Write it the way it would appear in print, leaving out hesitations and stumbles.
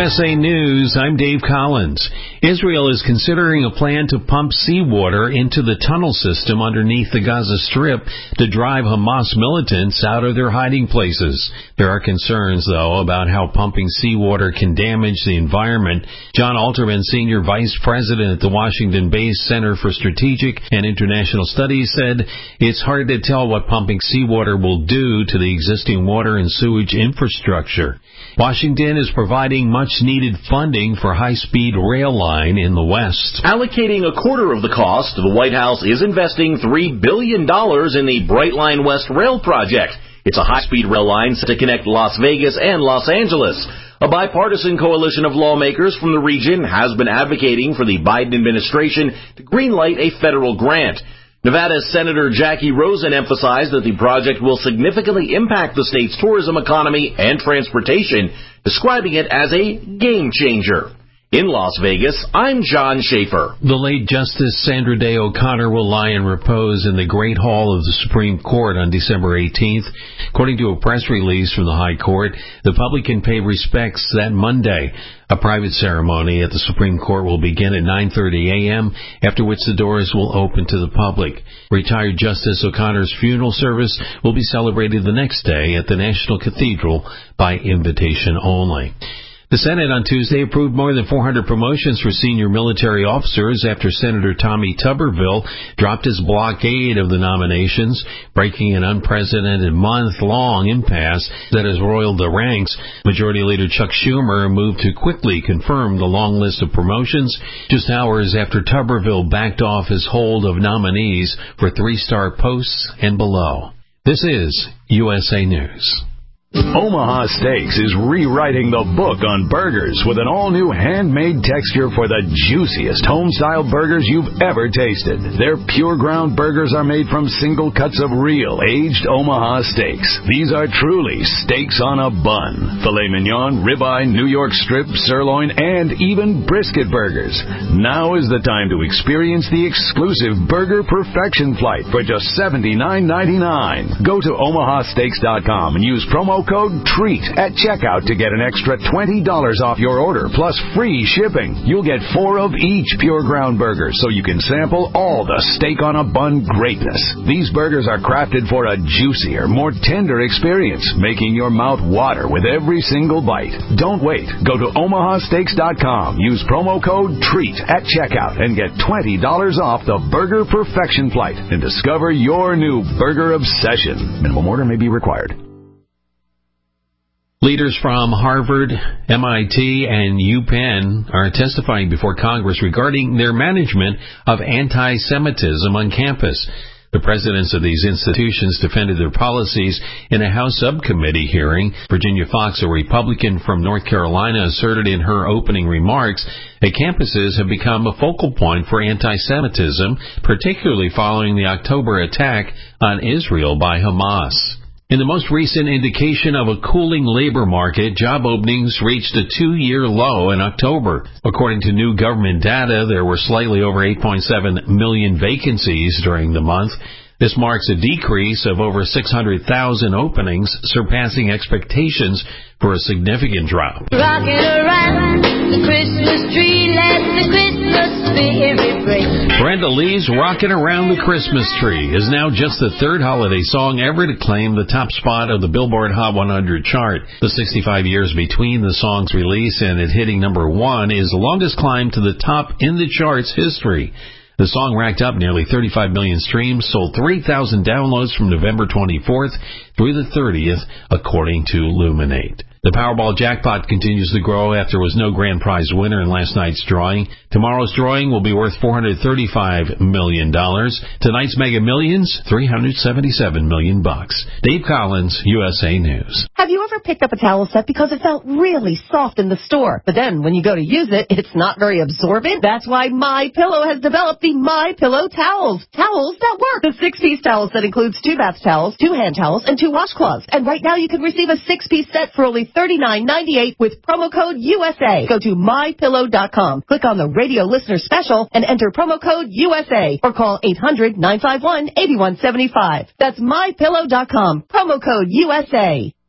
USA News, I'm Dave Collins. Israel is considering a plan to pump seawater into the tunnel system underneath the Gaza Strip to drive Hamas militants out of their hiding places. There are concerns, though, about how pumping seawater can damage the environment. John Alterman, Senior Vice President at the Washington-based Center for Strategic and International Studies, said it's hard to tell what pumping seawater will do to the existing water and sewage infrastructure. Washington is providing much-needed funding for high-speed rail line in the West. Allocating a quarter of the cost, the White House is investing $3 billion in the Brightline West Rail project. It's a high-speed rail line set to connect Las Vegas and Los Angeles. A bipartisan coalition of lawmakers from the region has been advocating for the Biden administration to greenlight a federal grant. Nevada's Senator Jackie Rosen emphasized that the project will significantly impact the state's tourism economy and transportation, describing it as a game changer. In Las Vegas, I'm John Schaefer. The late Justice Sandra Day O'Connor will lie in repose in the Great Hall of the Supreme Court on December 18th. According to a press release from the High Court, the public can pay respects that Monday. A private ceremony at the Supreme Court will begin at 9:30 a.m., after which the doors will open to the public. Retired Justice O'Connor's funeral service will be celebrated the next day at the National Cathedral by invitation only. The Senate on Tuesday approved more than 400 promotions for senior military officers after Senator Tommy Tuberville dropped his blockade of the nominations, breaking an unprecedented month-long impasse that has roiled the ranks. Majority Leader Chuck Schumer moved to quickly confirm the long list of promotions just hours after Tuberville backed off his hold of nominees for 3-star posts and below. This is USA News. Omaha Steaks is rewriting the book on burgers with an all-new handmade texture for the juiciest home-style burgers you've ever tasted. Their pure ground burgers are made from single cuts of real, aged Omaha steaks. These are truly steaks on a bun. Filet mignon, ribeye, New York strip, sirloin, and even brisket burgers. Now is the time to experience the exclusive Burger Perfection Flight for just $79.99. Go to omahasteaks.com and use promo code TREAT at checkout to get an extra $20 off your order, plus free shipping. You'll get 4 of each pure ground burger, so you can sample all the steak on a bun greatness. These burgers are crafted for a juicier, more tender experience, making your mouth water with every single bite. Don't wait. Go to omahasteaks.com. Use promo code TREAT at checkout and get $20 off the Burger Perfection Flight and discover your new burger obsession. Minimum order may be required. Leaders from Harvard, MIT, and UPenn are testifying before Congress regarding their management of anti-Semitism on campus. The presidents of these institutions defended their policies in a House subcommittee hearing. Virginia Fox, a Republican from North Carolina, asserted in her opening remarks that campuses have become a focal point for anti-Semitism, particularly following the October attack on Israel by Hamas. In the most recent indication of a cooling labor market, job openings reached a 2-year low in October. According to new government data, there were slightly over 8.7 million vacancies during the month. This marks a decrease of over 600,000 openings, surpassing expectations for a significant drop. Rocking around the Christmas tree, let the Christmas spirit ring. Brenda Lee's Rockin' Around the Christmas Tree is now just the third holiday song ever to claim the top spot of the Billboard Hot 100 chart. The 65 years between the song's release and it hitting number 1 is the longest climb to the top in the chart's history. The song racked up nearly 35 million streams, sold 3,000 downloads from November 24th through the 30th, according to Luminate. The Powerball jackpot continues to grow after there was no grand prize winner in last night's drawing. Tomorrow's drawing will be worth $435 million. Tonight's Mega Millions, $377 million. Dave Collins, USA News. Have you ever picked up a towel set because it felt really soft in the store, but then when you go to use it, it's not very absorbent? That's why MyPillow has developed the MyPillow towels. Towels that work. The 6-piece towel set includes 2 bath towels, 2 hand towels, and 2 washcloths. And right now you can receive a 6-piece set for only $39.98 with promo code USA. Go to MyPillow.com. Click on the radio listener special and enter promo code USA or call 800-951-8175. That's MyPillow.com. Promo code USA.